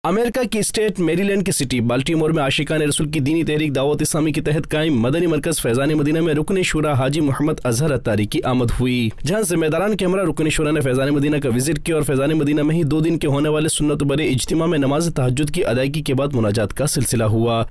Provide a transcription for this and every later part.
America की state Maryland की city Baltimore में आशिकान रसूल की दीनी तहरीक दावत इस्लामी के तहत कायम मदनी मरकज फैजान मदीना में रुकन शुरा हाजी मोहम्मद अजहर अत्तारी की आमद हुई, जहां जिम्मेदारान के हमरा रुकन शुरा ने फैजान मदीना का विजिट किया और फैजान मदीना में ही 2 दिन के होने वाले सुन्नत बरे इज्तिमा में नमाज तहज्जुद की अदायगी के बाद मुनाजात का सिलसिला हुआ।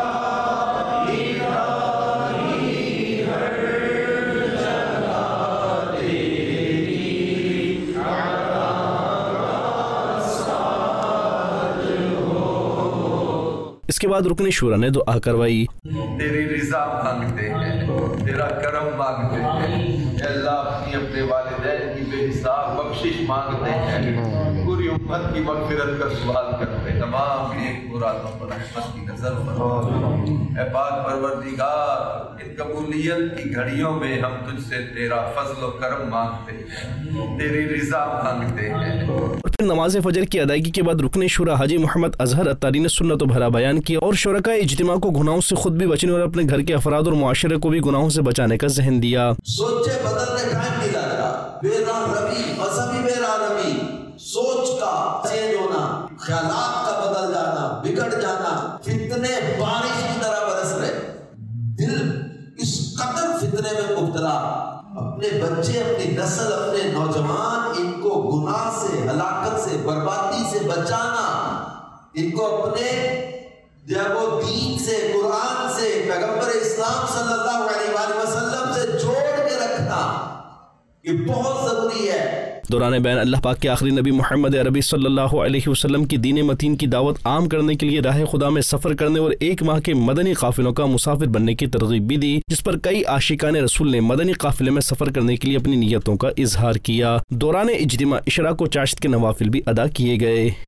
इसके बाद रुकन शुरा ने दुआ करवाई। तेरी रिज़ा मांगते हैं, तेरा करम मांगते हैं, अल्लाह अपनी अपने वालिदैन की बेहिसाब बख्शिश मांगते हैं, पूरी उम्मत की मग़फ़िरत का सवाल करते हैं, तमाम नेक मुरादों पर रहमत की नज़र फरमा। ऐ पाक परवरदिगार, इन कबूलियत की घड़ियों में हम तुझसे तेरा फज़ल व करम मांगते हैं, तेरी रिज़ा मांगते हैं। और फिर नमाज फजर की अदायगी के बाद रुकन शुरा हाजी मोहम्मद अजहर अत्तारी ने सुन्नत भरा बयान किया और शुरका इज्तिमा को गुनाहों से खुद भी बचने और अपने घर के अफराद और मुआशरे को भी गुनाहों से बचाने का ज़हन दिया। सोचे बदलने टाइम नहीं लग रहा, बेरामी मज़हबी बेरामी, सोच का चेंज होना, ख्यालात का बदल जाना, बिगड़ जाना, फितने बारिश की तरह बरस रहे, दिल इस कदर फितने में मुब्तला, अपने बच्चे, अपनी नस्ल, अपने नौजवान, इनको गुनाह से, हलाकत से, बर्बादी से बचाना, इनको अपने वो दीन से, कुरान से, पैगंबर इस्लाम सल्लल्लाहु अलैहि वसल्लम से जोड़ के रखना ये बहुत जरूरी है। दौरान बैन अल्लाह पाक के आखिरी नबी मोहम्मद अरबी सल्लल्लाहु अलैहि वसल्लम की दीन मतीन की दावत आम करने के लिए राह खुदा में सफर करने और 1 माह के मदनी काफिलों का मुसाफिर बनने की तरगीब भी दी, जिस पर कई आशिकान रसूल ने मदनी काफिले में सफर करने के लिए अपनी नीयतों का इजहार किया। दौरान इज्तिमा इशराक व चाश्त के नवाफिल भी अदा किए गए।